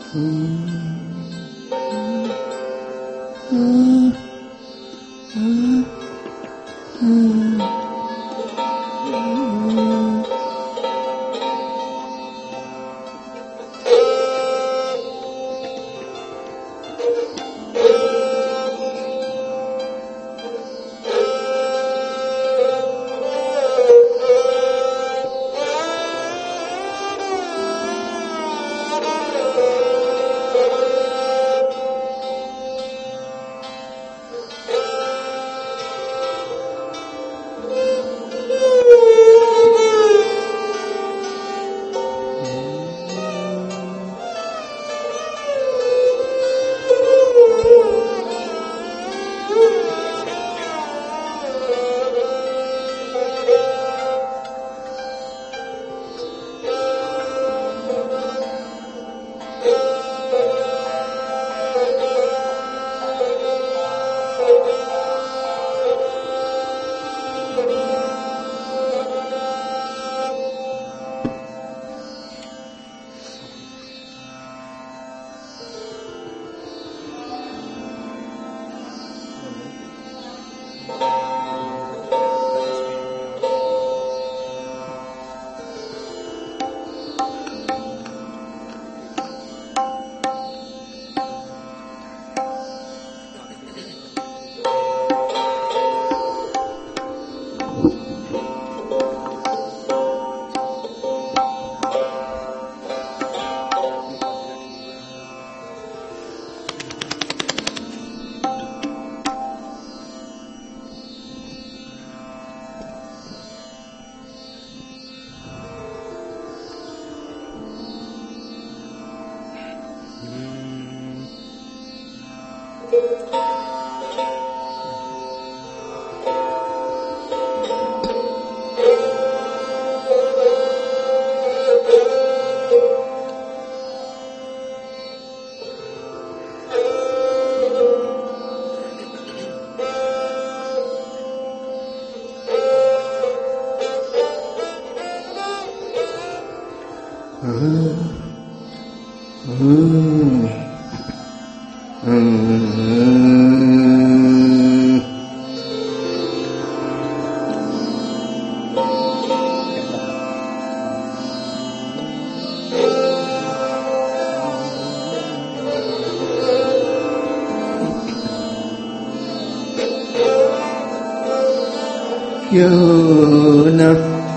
क्यों न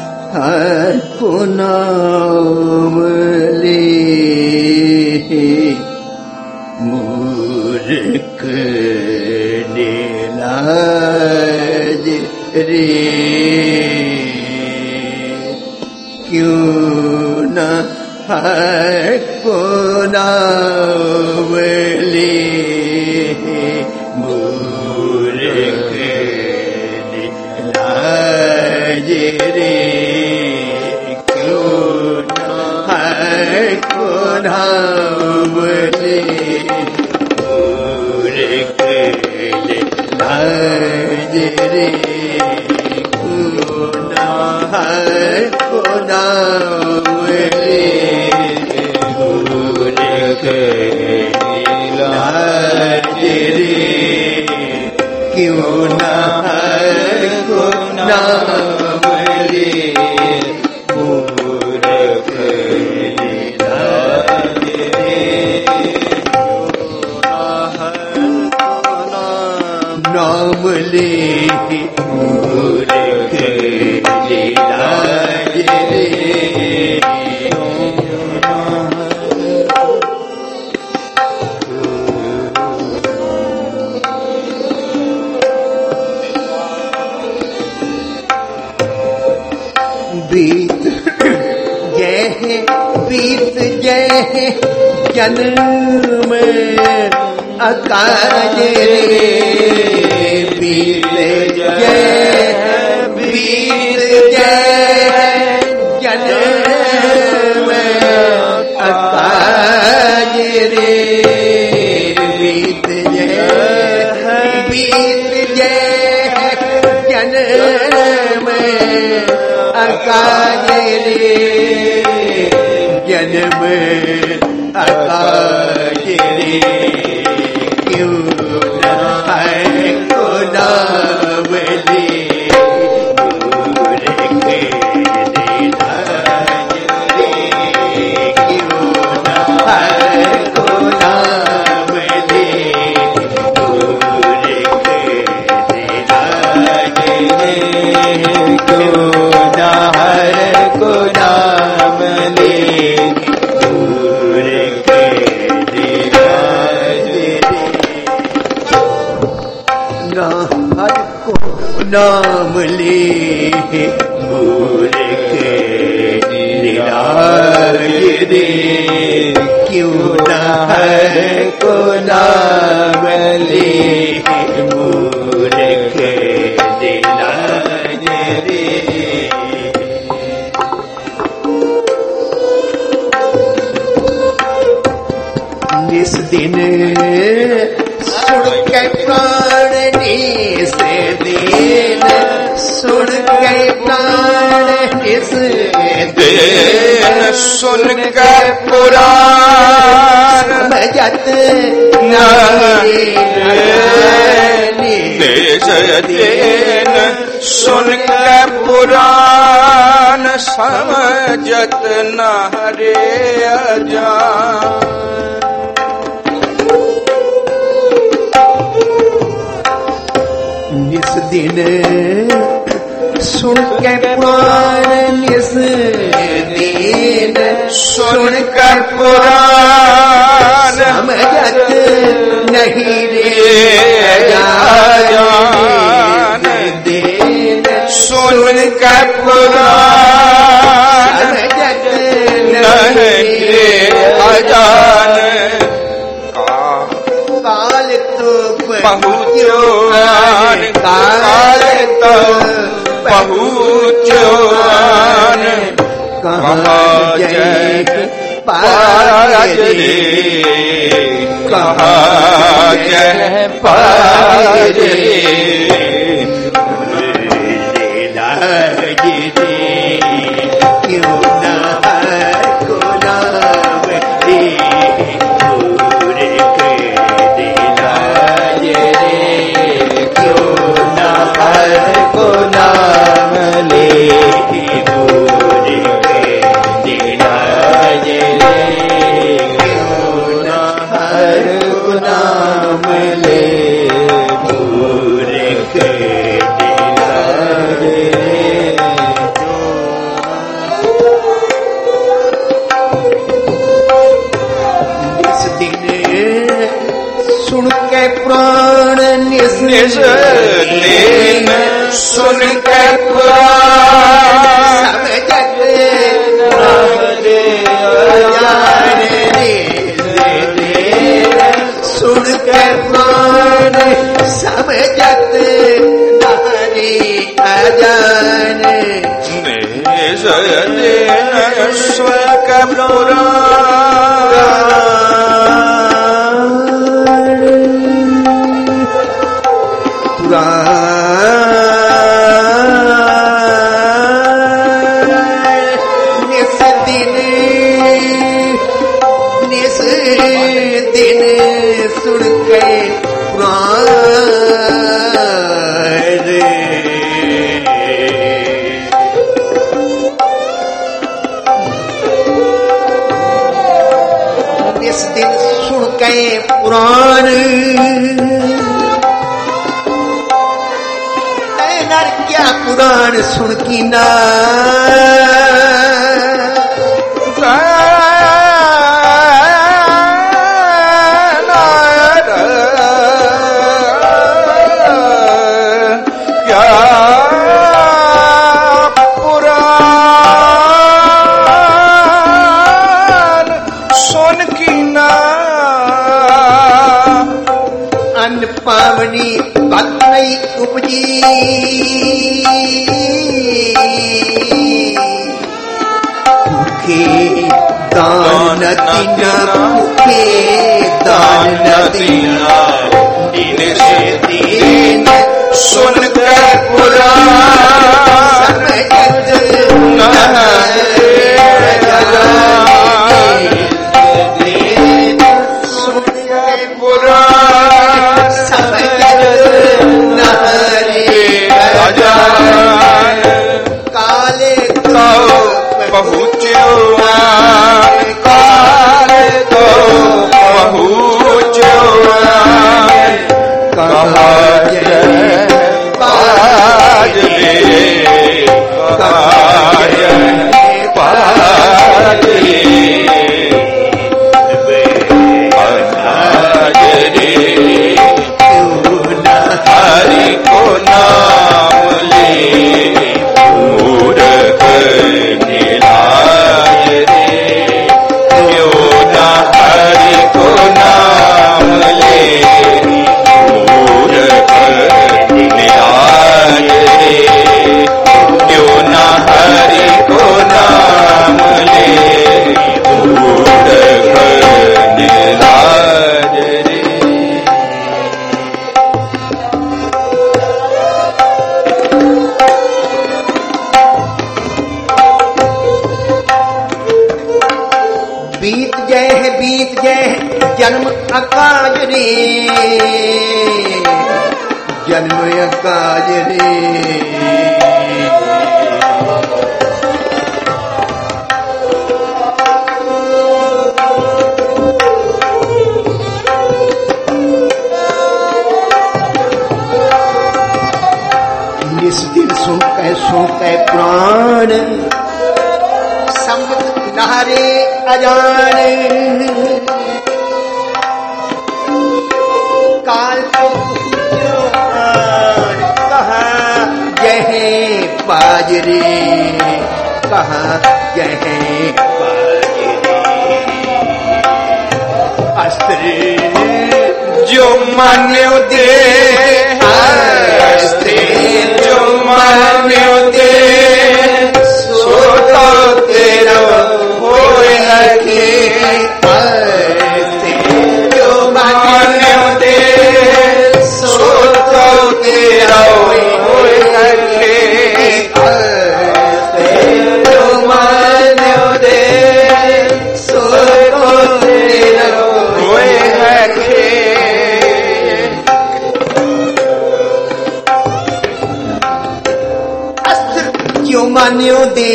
हर को नाम ले मूर्ख निलाज रे, क्यों न हर को नाम ले मूर्ख रे, क्यों न हर को नाम ले मूर्ख लाज रे, क्यों न हर को नाम ले मूर्ख लाज रे, क्यों न हर को नाम ले मूर्ख लाज रे, नाम ले मूर्ख लाज रे, बीत जय जन्म अकाज रे, बीत जय जन्म अकाज रे, बीत जय जन्म अकाज रे, जन्म आकाश रे क्यों न है को नाम ले नाम ले भूल के निराज रे क्यों न है को नाम ले भूल के निराज रे जिस दिन सुन के प्राण निस दिन सुन के प्राण निस दिन सुन के पुराण समझत निस दिन सुन के पुराण समझत न रे अजान निस दिन सुन के पुराण निस दिन सुन के पुराण समझत नहीं रे अजान दिन सुन के पुराण समझत नहीं रे अजान काल तो पहुँचोन काल तो पहुँचोन कहाँ जय पाज रे कहाँ जय पाज रे क्यों न को नाम रे को नाम ले भूल के दिलाज रे क्यों न हर को नाम ले भूल के दिलाज रे इस दिन सुन के प्राण निस दिन सुन के पुराण समझत रे अजान रे सुन के प्राण समझत रे अजान सुन के निस दिन सुन के प्राण निस दिन सुन के पुराण क्या पुराण सुन की ना क्या पुराण सुन की ना अन्न पावनी बात नहीं उपजी दान दीना के दान दीना दिन से दिन सुन कर पुराण समझत न बीत गए जन्म अकाज रे, जन्म अकाज रे। इस दिन सुन के प्राण संबत नारे अजान, काल को कहाँ जय बाजरे, कहाँ जय बाजरे। अस्त्र जो मान्यो दे, अस्त्र जो मान्यो दे, सो तो तेरा होए हके। अस्त्र जो मान्यो दे, सो तो तेरा होए हके। अस्त्र जो मान्यो दे, सो तो तेरा होए हके। क्यों मान्यो दे,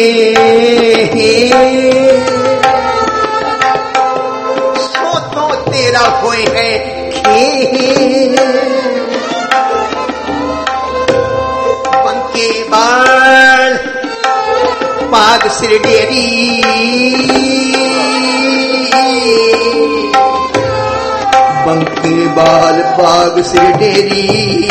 सो तो तेरा होए है खेल। बंके बाल पाग सिर डेरी, बंके बाल पाग सिर डेरी।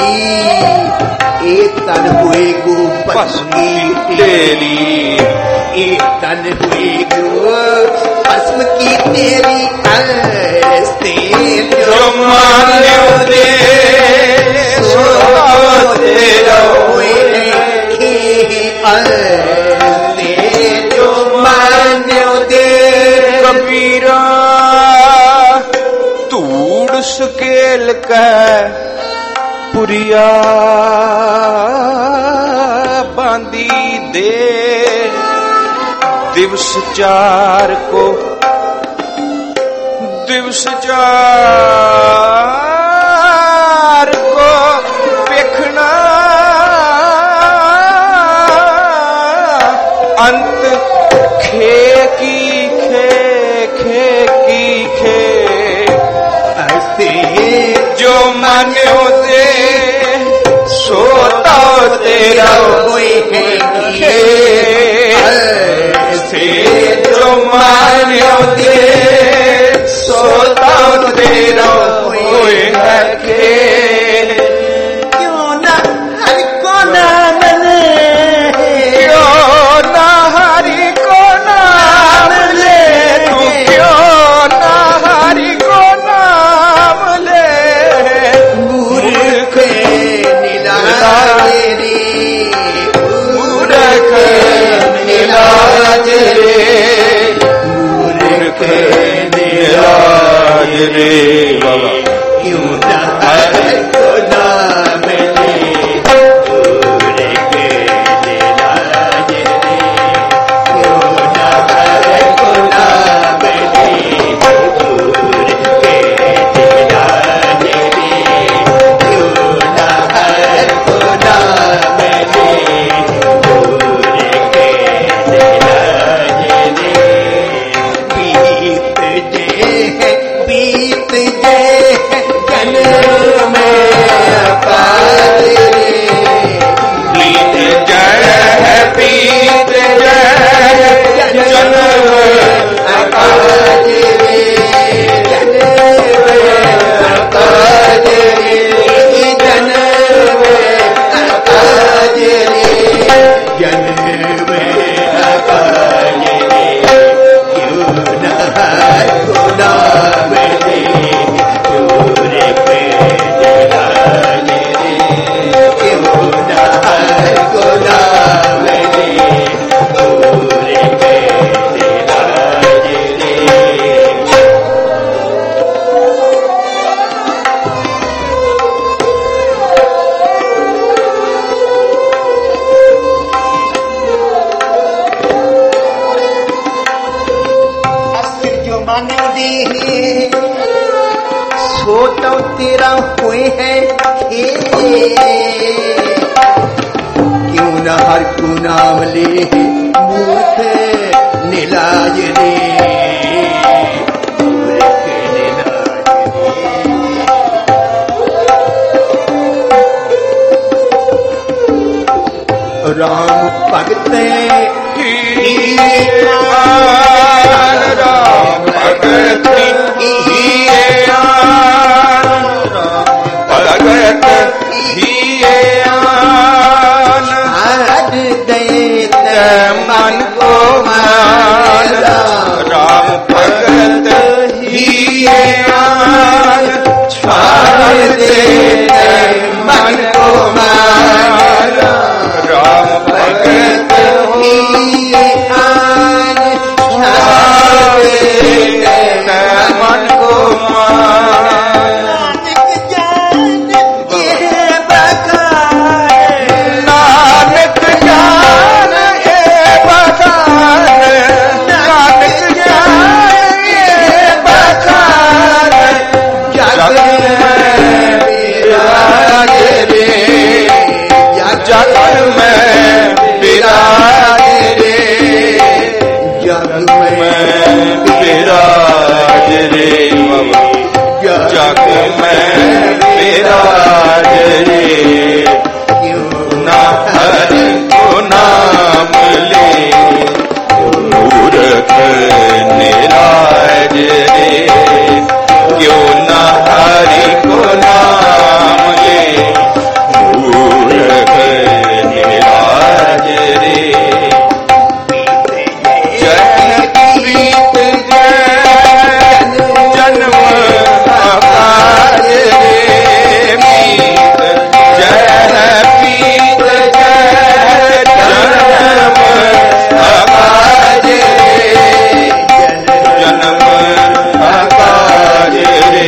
एक तन हुए गो भस्म की तेरी, एक तन हुए गो भस्म की तेरी। अस्ते जो मान्यो दे, सो तो तेरा होए खे। अस्ते जो मान्यो दे, कबीरा तूड़ सकेल का पुरिया बांधी दे। दिवस चार को, दिवस चार को देखना, अंत खे की खे, खे की खे। अस्ते जो मान्यो दे, सो तो तेरा होए है। अस्ते जो मान्यो दे, सो तो तेरा होए हके। क्यों ना हरि को नाम ले, क्यों ना हरि को नाम ले, तू क्यों ना हरि को नाम ले। मूर्ख नीलाज रे, मूर्ख नीलाज रे, मूर्ख नीलाज रे। बाबा क्यों ना हरि मन दे सो तो तेरा हुए है क्यों न हर को नाम ले मूर्ख नीलाज रे राम भगत राम भगत भगत हर दे मन को मारा राम भगत छाड़ दे मन को मारा राम भगत मन को नानक जान ये बखान नानक जान ये बखान जग में विराज रे जग में विराज रे जग में विराज रे जग में विराज रे ना हर को नाम ले मूर्ख निराज रे क्यों ना हरि को नाम ले मूर्ख निराज रे जय प्रीत जय जन्म अपार रे मीत जय प्रीत जय जन्म अपार रे जन्म अपार रे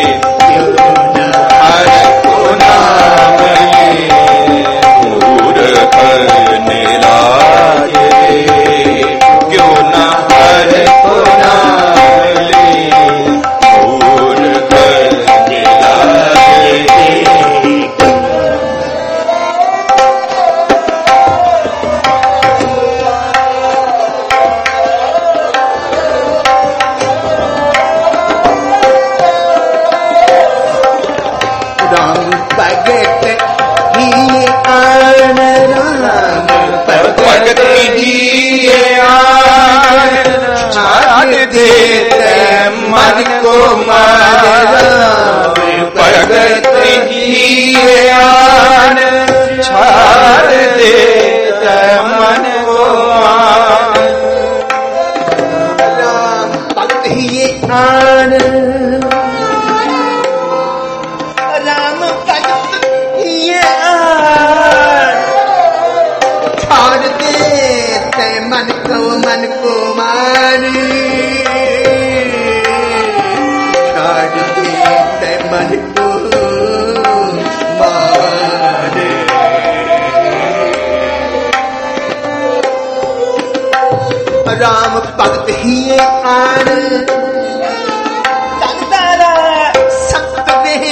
हर को नाम ले मूर्ख निराज रे क्यों न हर को नाम ले मूर्ख निराज रे राम भगत ही आन राम भगत जी आन छाड़ दे मन को मारा भगत जी आन छाड़ दे मन को राम भगत ही आन राम भगत ही आन छाड़ दे मन को मारी छाड़ दे मन को मारे राम भगत ही आन तंदरा सत दे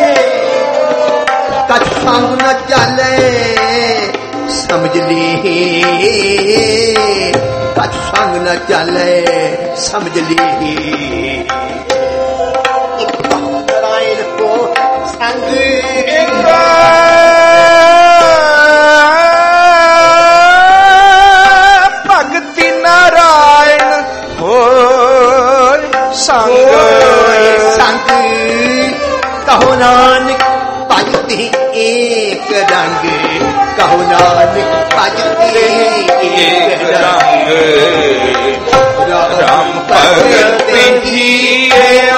कछ संग न चले समझ ली कछ संग न चले समझ ली नारायण को संग भक्ति नारायण हो संग संग कहो नानक भजते एक रंग कहो नानक भजते एक रंग राम भगत जी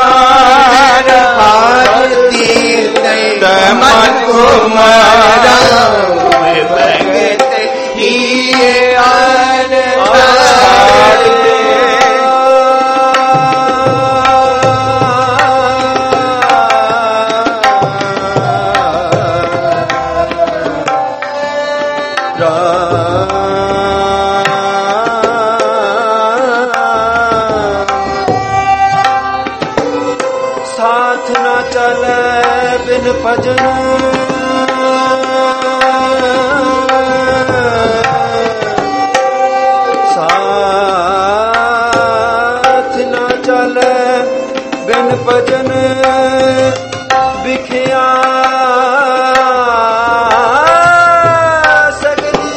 मन को मारा भगत ही आन बिन भजन साथ न चले बिन भजन बिखिया सगली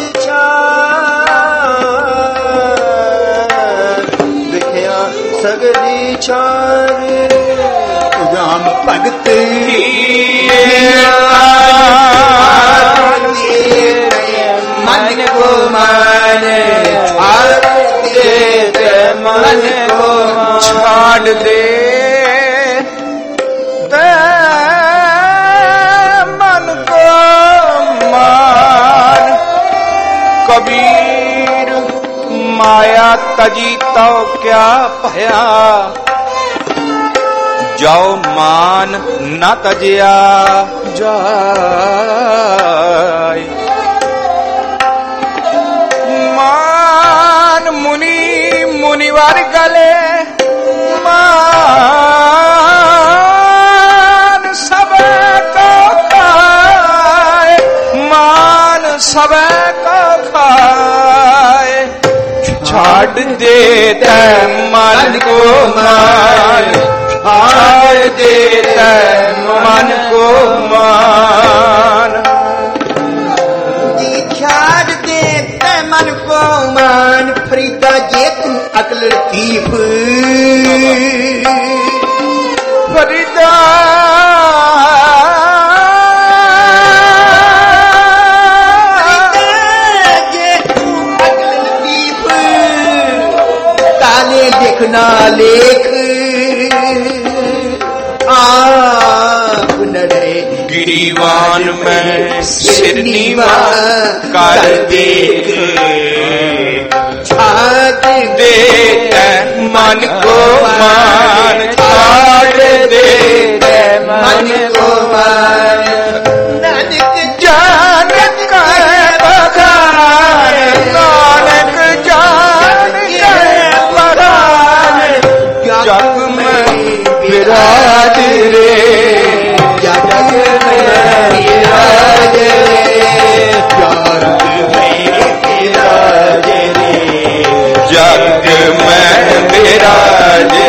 छार बिखिया सगली छार राम भगत मन को माने मन को छाड़ दे मन को मान। कबीर माया तजी तो क्या भया, जाओ मान न तजिया जाय। मान मुनि मुनिवर गले मान सब को खाए, मान सब को खाए। छाड़ देता मन को मान, छाड़ देता मन को मान। छाड़ देता मन को मान फरीदा जे तू अकल लतीफ फरीदा जे तू अकल लतीफ काले लिखना लेख आप न रहे गिरीवान में सिर नीवा कर देख। छाड़ देता मन को मान, छाड़ देता मन को मान। नानक जान कर बखान, नानक जान कर बखान। जग में विराज रे, जग में विराज रे, जग में विराज रे।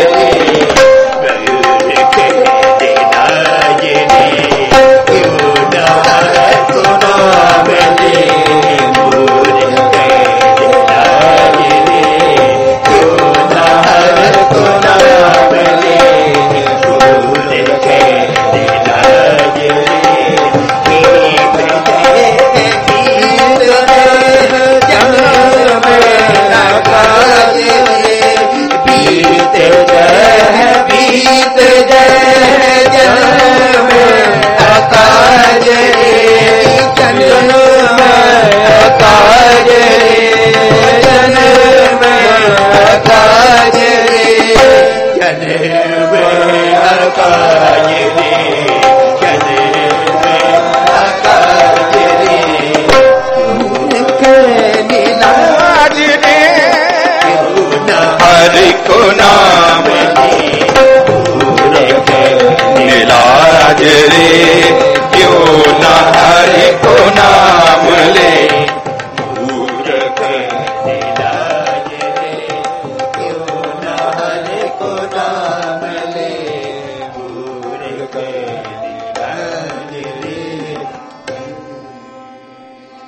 हरि को नाम